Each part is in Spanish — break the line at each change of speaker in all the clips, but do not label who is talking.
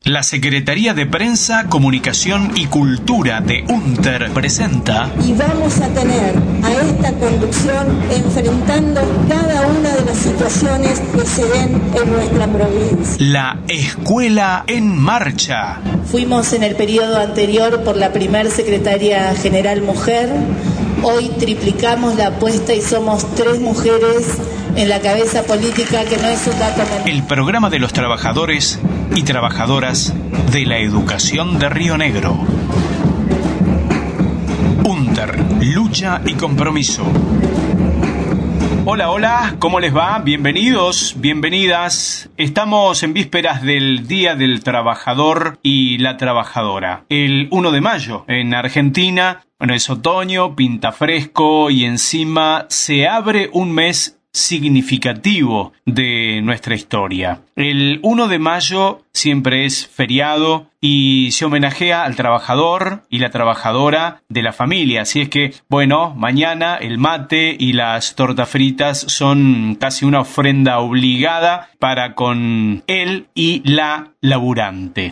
La Secretaría de Prensa, Comunicación y Cultura de UNTER presenta...
Y vamos a tener a esta conducción enfrentando cada una de las situaciones que se den en nuestra provincia.
La Escuela en Marcha.
Fuimos en el periodo anterior por la primer Secretaria General Mujer. Hoy triplicamos la apuesta y somos 3 mujeres en la cabeza política, que no es un dato menor.
El programa de los trabajadores y trabajadoras de la educación de Río Negro. UNTER, lucha y compromiso. Hola, hola, ¿cómo les va? Bienvenidos, bienvenidas. Estamos en vísperas del Día del Trabajador y la Trabajadora. El 1 de mayo en Argentina, es otoño, pinta fresco y encima se abre un mes significativo de nuestra historia. El 1 de mayo siempre es feriado y se homenajea al trabajador y la trabajadora de la familia. Así es que, mañana el mate y las tortas fritas son casi una ofrenda obligada para con él y la laburante.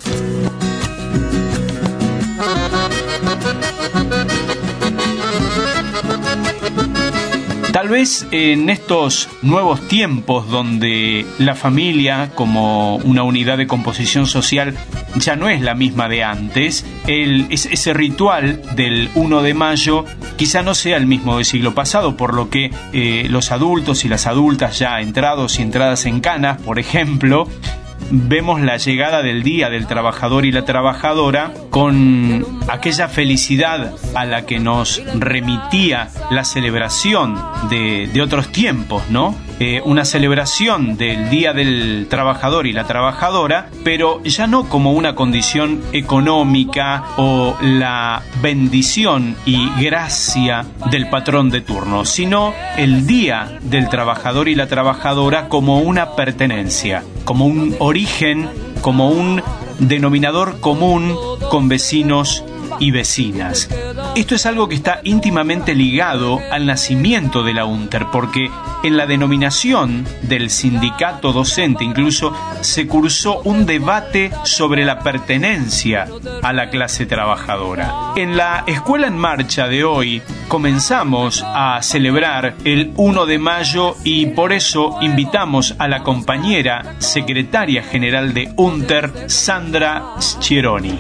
Tal vez en estos nuevos tiempos donde la familia como una unidad de composición social ya no es la misma de antes, ese ritual del 1 de mayo quizá no sea el mismo del siglo pasado, por lo que los adultos y las adultas ya entrados y entradas en canas, por ejemplo, vemos la llegada del Día del Trabajador y la Trabajadora con aquella felicidad a la que nos remitía la celebración de otros tiempos, ¿no? Una celebración del Día del Trabajador y la Trabajadora, pero ya no como una condición económica o la bendición y gracia del patrón de turno, sino el Día del Trabajador y la Trabajadora como una pertenencia, como un origen, como un denominador común con vecinos y vecinas. Esto es algo que está íntimamente ligado al nacimiento de la UNTER, porque en la denominación del sindicato docente incluso se cursó un debate sobre la pertenencia a la clase trabajadora. En la Escuela en Marcha de hoy comenzamos a celebrar el 1 de mayo y por eso invitamos a la compañera secretaria general de UNTER, Sandra Schieroni.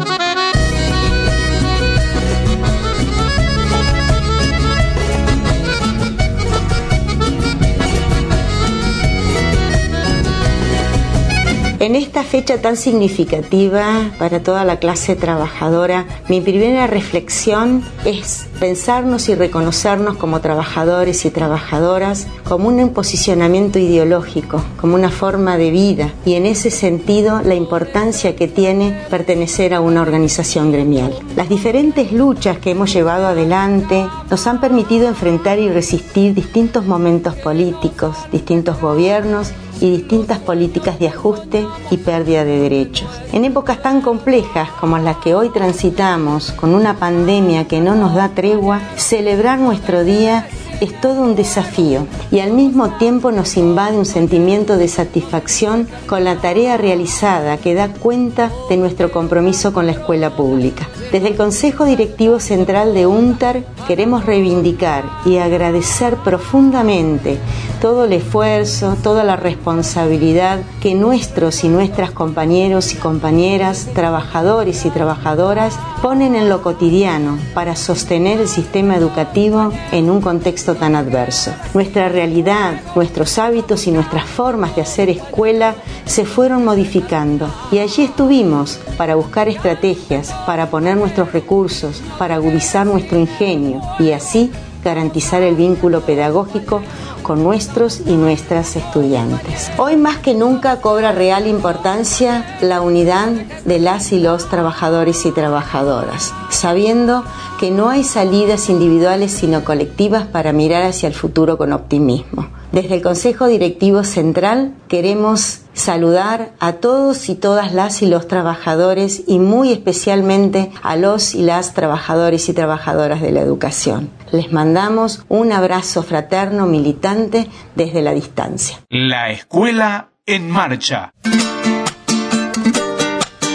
En esta fecha tan significativa para toda la clase trabajadora, mi primera reflexión es pensarnos y reconocernos como trabajadores y trabajadoras como un posicionamiento ideológico, como una forma de vida, y en ese sentido la importancia que tiene pertenecer a una organización gremial. Las diferentes luchas que hemos llevado adelante nos han permitido enfrentar y resistir distintos momentos políticos, distintos gobiernos y distintas políticas de ajuste y pérdida de derechos. En épocas tan complejas como las que hoy transitamos, con una pandemia que no nos da tregua, celebrar nuestro día es todo un desafío y al mismo tiempo nos invade un sentimiento de satisfacción con la tarea realizada que da cuenta de nuestro compromiso con la escuela pública. Desde el Consejo Directivo Central de UNTER queremos reivindicar y agradecer profundamente todo el esfuerzo, toda la responsabilidad que nuestros y nuestras compañeros y compañeras, trabajadores y trabajadoras ponen en lo cotidiano para sostener el sistema educativo en un contexto tan adverso. Nuestra realidad, nuestros hábitos y nuestras formas de hacer escuela se fueron modificando y allí estuvimos para buscar estrategias, para poner nuestros recursos, para agudizar nuestro ingenio y así garantizar el vínculo pedagógico con nuestros y nuestras estudiantes. Hoy más que nunca cobra real importancia la unidad de las y los trabajadores y trabajadoras, sabiendo que no hay salidas individuales sino colectivas para mirar hacia el futuro con optimismo. Desde el Consejo Directivo Central queremos saludar a todos y todas las y los trabajadores y muy especialmente a los y las trabajadores y trabajadoras de la educación. Les mandamos un abrazo fraterno militante desde la distancia.
La Escuela en Marcha.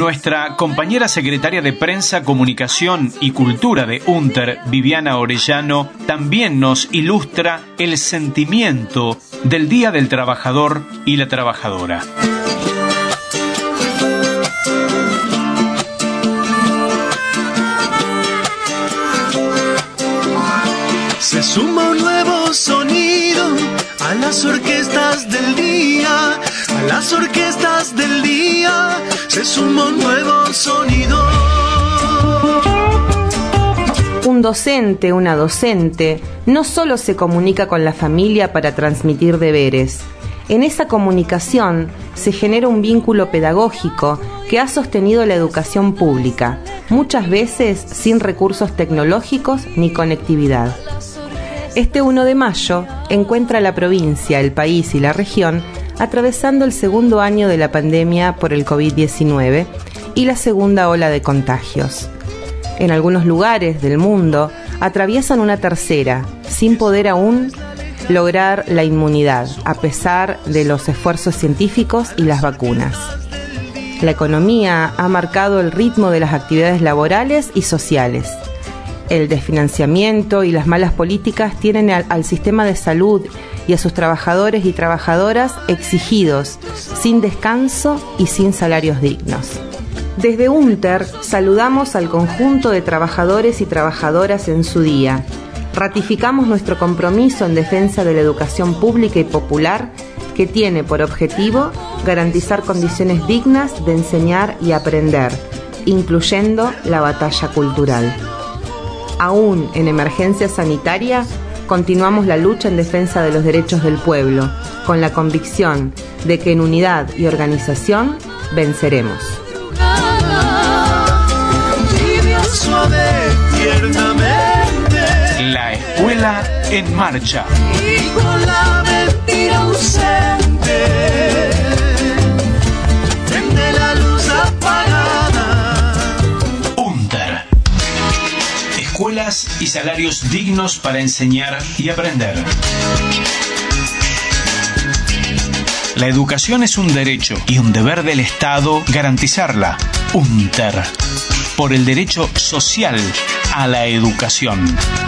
Nuestra compañera secretaria de Prensa, Comunicación y Cultura de UNTER, Viviana Orellano, también nos ilustra el sentimiento del Día del Trabajador y la Trabajadora.
Se suma un nuevo sonido a las orquestas del día, a las orquestas del día, se suma un nuevo sonido.
Un docente, una docente, no solo se comunica con la familia para transmitir deberes. En esa comunicación se genera un vínculo pedagógico que ha sostenido la educación pública, muchas veces sin recursos tecnológicos ni conectividad. Este 1 de mayo encuentra a la provincia, el país y la región atravesando el segundo año de la pandemia por el COVID-19 y la segunda ola de contagios. En algunos lugares del mundo atraviesan una tercera, sin poder aún lograr la inmunidad, a pesar de los esfuerzos científicos y las vacunas. La economía ha marcado el ritmo de las actividades laborales y sociales. El desfinanciamiento y las malas políticas tienen al sistema de salud y a sus trabajadores y trabajadoras exigidos, sin descanso y sin salarios dignos. Desde UNTER saludamos al conjunto de trabajadores y trabajadoras en su día. Ratificamos nuestro compromiso en defensa de la educación pública y popular, que tiene por objetivo garantizar condiciones dignas de enseñar y aprender, incluyendo la batalla cultural. Aún en emergencia sanitaria, continuamos la lucha en defensa de los derechos del pueblo, con la convicción de que en unidad y organización venceremos.
La escuela en marcha.
Y con la mentira ausente, prende la luz apagada.
UNTER. Escuelas y salarios dignos para enseñar y aprender. La educación es un derecho y un deber del Estado garantizarla. UNTER. Por el derecho social a la educación.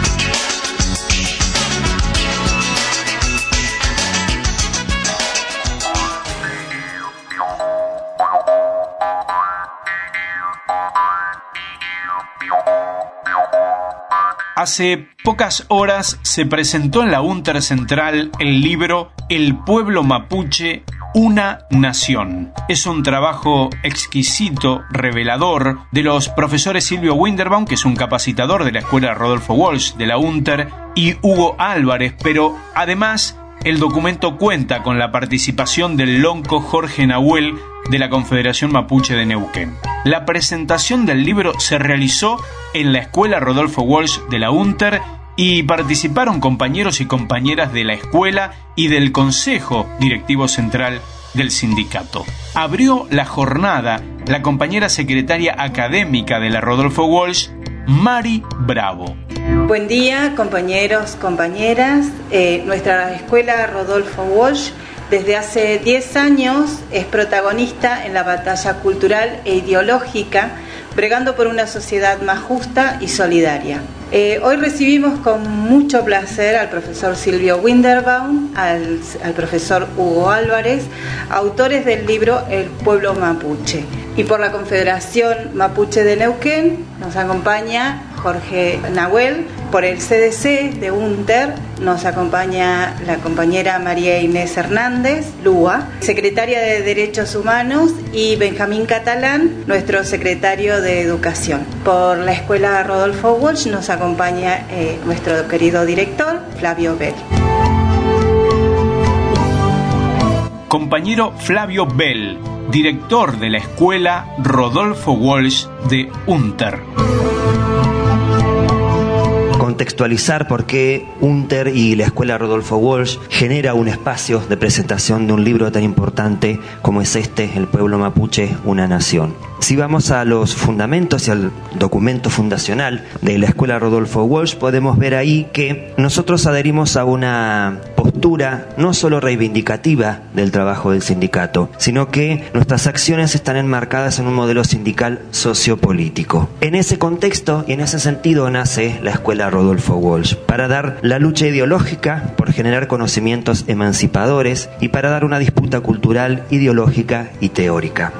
Hace pocas horas se presentó en la UNTER Central el libro El pueblo mapuche, una nación. Es un trabajo exquisito, revelador, de los profesores Silvio Winderbaum, que es un capacitador de la Escuela Rodolfo Walsh de la UNTER, y Hugo Álvarez, pero además el documento cuenta con la participación del lonco Jorge Nahuel de la Confederación Mapuche de Neuquén. La presentación del libro se realizó en la Escuela Rodolfo Walsh de la UNTER y participaron compañeros y compañeras de la escuela y del Consejo Directivo Central del sindicato. Abrió la jornada la compañera secretaria académica de la Rodolfo Walsh, Mari Bravo.
Buen día, compañeros, compañeras. Nuestra escuela Rodolfo Walsh desde hace 10 años es protagonista en la batalla cultural e ideológica, bregando por una sociedad más justa y solidaria. Hoy recibimos con mucho placer al profesor Silvio Winderbaum, al profesor Hugo Álvarez, autores del libro El pueblo mapuche. Y por la Confederación Mapuche de Neuquén nos acompaña Jorge Nahuel. Por el CDC de UNTER nos acompaña la compañera María Inés Hernández, Lúa, secretaria de Derechos Humanos, y Benjamín Catalán, nuestro secretario de Educación. Por la Escuela Rodolfo Walsh nos acompaña nuestro querido director, Flavio Bell.
Compañero Flavio Bell, director de la Escuela Rodolfo Walsh de UNTER.
Contextualizar por qué UNTER y la Escuela Rodolfo Walsh genera un espacio de presentación de un libro tan importante como es este, El pueblo mapuche, una nación. Si vamos a los fundamentos y al documento fundacional de la Escuela Rodolfo Walsh, podemos ver ahí que nosotros adherimos a una postura no solo reivindicativa del trabajo del sindicato, sino que nuestras acciones están enmarcadas en un modelo sindical sociopolítico. En ese contexto y en ese sentido nace la Escuela Rodolfo Walsh, para dar la lucha ideológica por generar conocimientos emancipadores y para dar una disputa cultural, ideológica y teórica.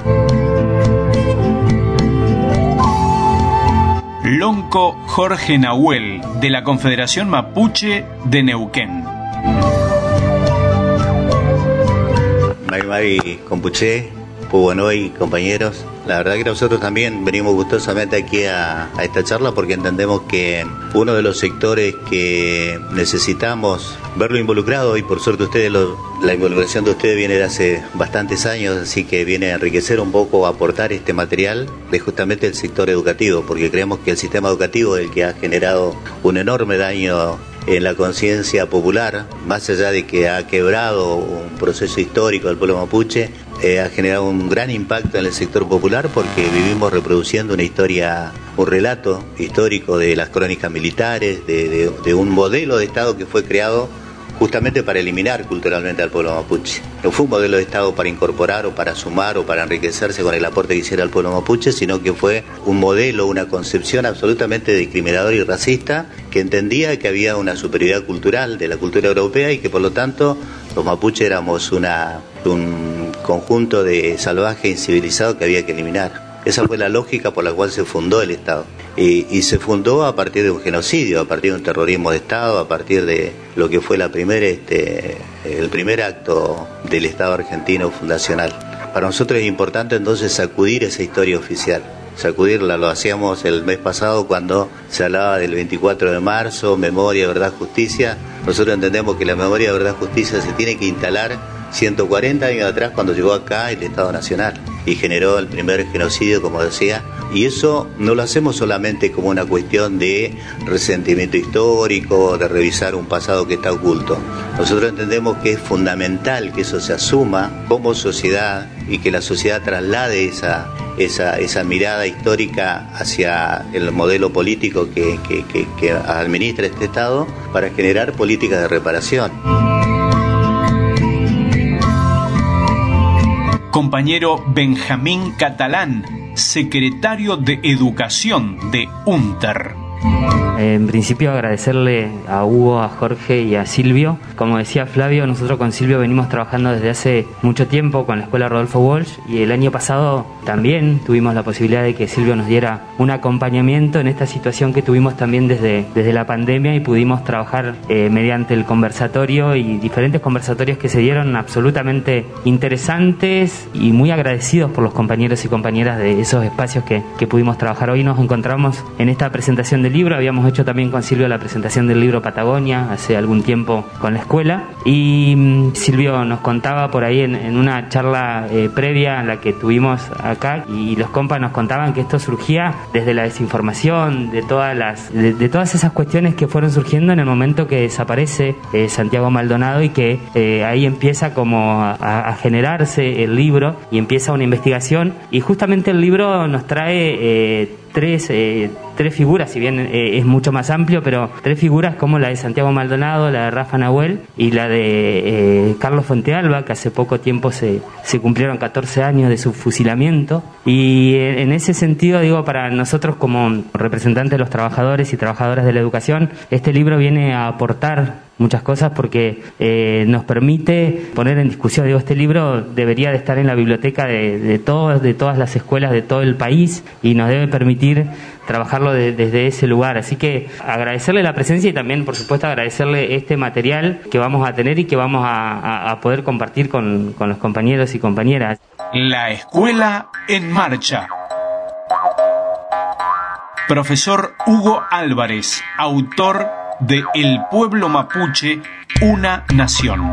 Lonco Jorge Nahuel, de la Confederación Mapuche de Neuquén.
Mari Compuché, Puguanoy, compañeros. La verdad que nosotros también venimos gustosamente aquí a esta charla porque entendemos que uno de los sectores que necesitamos verlo involucrado, y por suerte la involucración de ustedes viene de hace bastantes años, así que viene a enriquecer un poco, a aportar este material de justamente el sector educativo, porque creemos que el sistema educativo es el que ha generado un enorme daño en la conciencia popular, más allá de que ha quebrado un proceso histórico del pueblo mapuche, ha generado un gran impacto en el sector popular porque vivimos reproduciendo una historia, un relato histórico de las crónicas militares, de un modelo de Estado que fue creado justamente para eliminar culturalmente al pueblo mapuche. No fue un modelo de Estado para incorporar o para sumar o para enriquecerse con el aporte que hiciera el pueblo mapuche, sino que fue un modelo, una concepción absolutamente discriminadora y racista que entendía que había una superioridad cultural de la cultura europea y que por lo tanto los mapuches éramos un conjunto de salvajes incivilizados que había que eliminar. Esa fue la lógica por la cual se fundó el Estado. Y se fundó a partir de un genocidio, a partir de un terrorismo de Estado, a partir de lo que fue el primer acto del Estado argentino fundacional. Para nosotros es importante entonces sacudir esa historia oficial, sacudirla. Lo hacíamos el mes pasado cuando se hablaba del 24 de marzo, memoria, verdad, justicia. Nosotros entendemos que la memoria, verdad, justicia se tiene que instalar 140 años atrás cuando llegó acá el Estado Nacional y generó el primer genocidio, como decía, y eso no lo hacemos solamente como una cuestión de resentimiento histórico, de revisar un pasado que está oculto. Nosotros entendemos que es fundamental que eso se asuma como sociedad y que la sociedad traslade esa mirada histórica hacia el modelo político que administra este Estado para generar políticas de reparación.
Compañero Benjamín Catalán, secretario de Educación de UNTER.
En principio agradecerle a Hugo, a Jorge y a Silvio. Como decía Flavio, nosotros con Silvio venimos trabajando desde hace mucho tiempo con la Escuela Rodolfo Walsh y el año pasado también tuvimos la posibilidad de que Silvio nos diera un acompañamiento en esta situación que tuvimos también desde la pandemia y pudimos trabajar mediante el conversatorio y diferentes conversatorios que se dieron absolutamente interesantes y muy agradecidos por los compañeros y compañeras de esos espacios que pudimos trabajar. Hoy nos encontramos en esta presentación del libro. Habíamos hecho también con Silvio la presentación del libro Patagonia hace algún tiempo con la escuela y Silvio nos contaba por ahí en una charla previa a la que tuvimos acá y los compas nos contaban que esto surgía desde la desinformación, de todas esas cuestiones que fueron surgiendo en el momento que desaparece Santiago Maldonado y que ahí empieza como a generarse el libro y empieza una investigación y justamente el libro nos trae tres figuras, si bien es mucho más amplio, pero tres figuras como la de Santiago Maldonado, la de Rafa Nahuel y la de Carlos Fontealba, que hace poco tiempo se cumplieron 14 años de su fusilamiento. Y en ese sentido, digo, para nosotros como representantes de los trabajadores y trabajadoras de la educación, este libro viene a aportar muchas cosas porque nos permite poner en discusión. Digo, este libro debería de estar en la biblioteca de todas las escuelas de todo el país y nos debe permitir trabajarlo desde ese lugar. Así que agradecerle la presencia y también, por supuesto, agradecerle este material que vamos a tener y que vamos a poder compartir con los compañeros y compañeras.
La escuela en marcha. Profesor Hugo Álvarez, autor de El pueblo mapuche, una nación.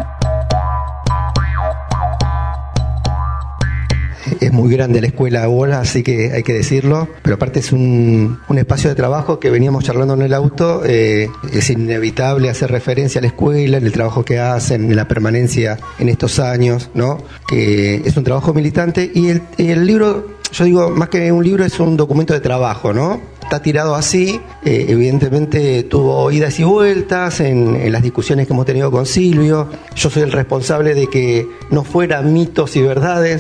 Es muy grande la escuela Bola, así que hay que decirlo, pero aparte es un espacio de trabajo que veníamos charlando en el auto. Es inevitable hacer referencia a la escuela, en el trabajo que hacen, en la permanencia en estos años, ¿no? Que es un trabajo militante y el libro, yo digo, más que un libro es un documento de trabajo, ¿no? está tirado así. Evidentemente tuvo idas y vueltas en las discusiones que hemos tenido con Silvio. Yo soy el responsable de que no fuera mitos y verdades,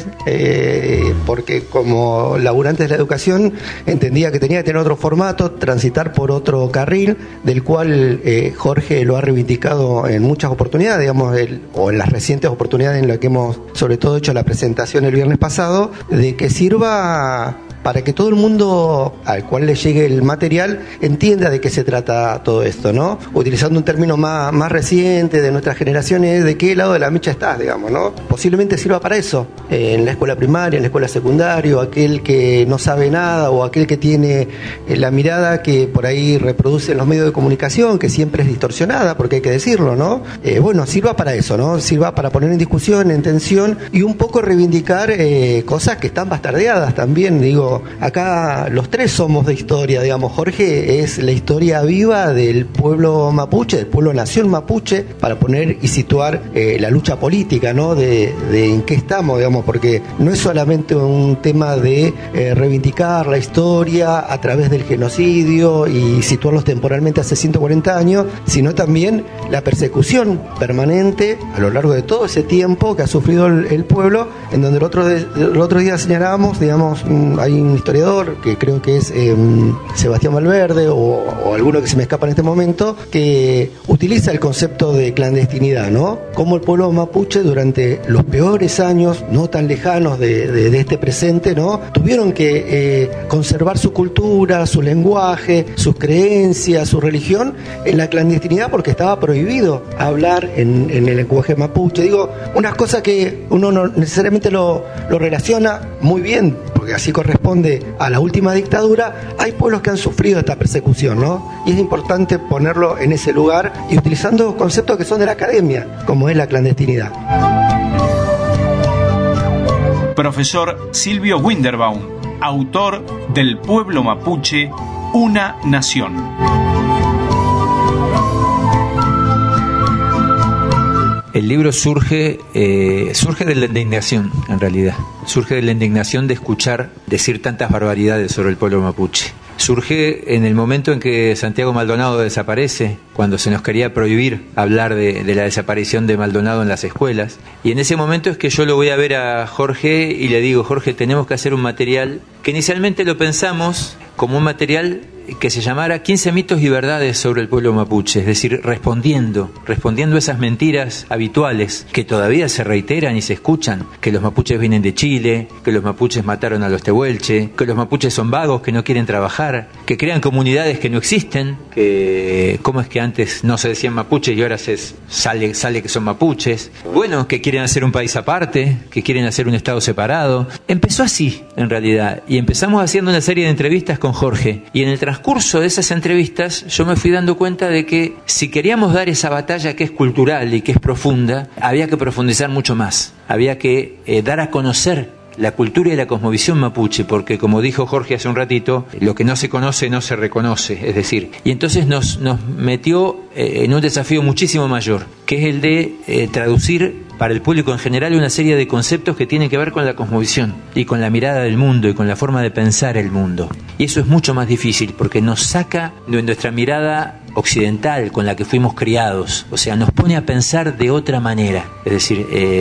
porque como laburante de la educación entendía que tenía que tener otro formato, transitar por otro carril, del cual Jorge lo ha reivindicado en muchas oportunidades, digamos, o en las recientes oportunidades en las que hemos sobre todo hecho la presentación el viernes pasado, de que sirva para que todo el mundo al cual le llegue el material entienda de qué se trata todo esto, ¿no? Utilizando un término más reciente de nuestras generaciones, de qué lado de la mecha estás, digamos, ¿no? Posiblemente sirva para eso, en la escuela primaria, en la escuela secundaria, aquel que no sabe nada o aquel que tiene la mirada que por ahí reproduce en los medios de comunicación, que siempre es distorsionada, porque hay que decirlo, ¿no? Bueno, sirva para eso, ¿no? Sirva para poner en discusión, en tensión y un poco reivindicar cosas que están bastardeadas también, digo. Acá los tres somos de historia, digamos. Jorge es la historia viva del pueblo mapuche, del pueblo nación mapuche, para poner y situar la lucha política, ¿no? De en qué estamos, digamos, porque no es solamente un tema de reivindicar la historia a través del genocidio y situarlos temporalmente hace 140 años, sino también la persecución permanente a lo largo de todo ese tiempo que ha sufrido el pueblo, en donde el otro día señalábamos, digamos, hay un historiador que creo que es Sebastián Valverde o alguno que se me escapa en este momento, que utiliza el concepto de clandestinidad, ¿no? Como el pueblo mapuche durante los peores años, no tan lejanos de este presente, ¿no? Tuvieron que conservar su cultura, su lenguaje, sus creencias, su religión en la clandestinidad porque estaba prohibido hablar en el lenguaje mapuche. Digo, unas cosas que uno no necesariamente lo relaciona muy bien, porque así corresponde a la última dictadura. Hay pueblos que han sufrido esta persecución, ¿no? Y es importante ponerlo en ese lugar y utilizando conceptos que son de la academia, como es la clandestinidad.
Profesor Silvio Winterbaum, autor del Pueblo Mapuche, una nación.
El libro surge de la indignación, en realidad. Surge de la indignación de escuchar decir tantas barbaridades sobre el pueblo mapuche. Surge en el momento en que Santiago Maldonado desaparece, cuando se nos quería prohibir hablar de la desaparición de Maldonado en las escuelas. Y en ese momento es que yo lo voy a ver a Jorge y le digo, Jorge, tenemos que hacer un material que inicialmente lo pensamos como un material que se llamara 15 mitos y verdades sobre el pueblo mapuche, es decir, respondiendo a esas mentiras habituales que todavía se reiteran y se escuchan, que los mapuches vienen de Chile, que los mapuches mataron a los tehuelche, que los mapuches son vagos, que no quieren trabajar, que crean comunidades que no existen, que cómo es que antes no se decían mapuches y ahora sale que son mapuches, bueno, que quieren hacer un país aparte, que quieren hacer un estado separado. Empezó así, en realidad, y empezamos haciendo una serie de entrevistas con Jorge, y en el transcurso de esas entrevistas yo me fui dando cuenta de que si queríamos dar esa batalla que es cultural y que es profunda, había que profundizar mucho más, había que dar a conocer la cultura y la cosmovisión mapuche, porque como dijo Jorge hace un ratito, lo que no se conoce no se reconoce, es decir, y entonces nos metió en un desafío muchísimo mayor, que es el de traducir para el público en general una serie de conceptos que tienen que ver con la cosmovisión y con la mirada del mundo y con la forma de pensar el mundo. Y eso es mucho más difícil porque nos saca de nuestra mirada occidental con la que fuimos criados, o sea, nos pone a pensar de otra manera, es decir,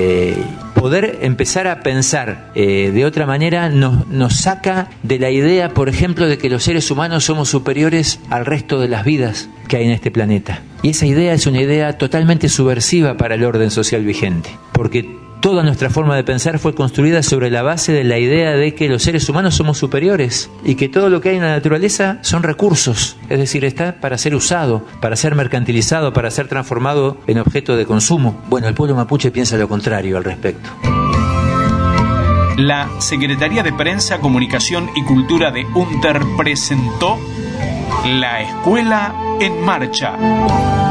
poder empezar a pensar de otra manera nos saca de la idea, por ejemplo, de que los seres humanos somos superiores al resto de las vidas que hay en este planeta. Y esa idea es una idea totalmente subversiva para el orden social vigente, porque toda nuestra forma de pensar fue construida sobre la base de la idea de que los seres humanos somos superiores y que todo lo que hay en la naturaleza son recursos, es decir, está para ser usado, para ser mercantilizado, para ser transformado en objeto de consumo. Bueno, el pueblo mapuche piensa lo contrario al respecto.
La Secretaría de Prensa, Comunicación y Cultura de UNTER presentó La Escuela en Marcha.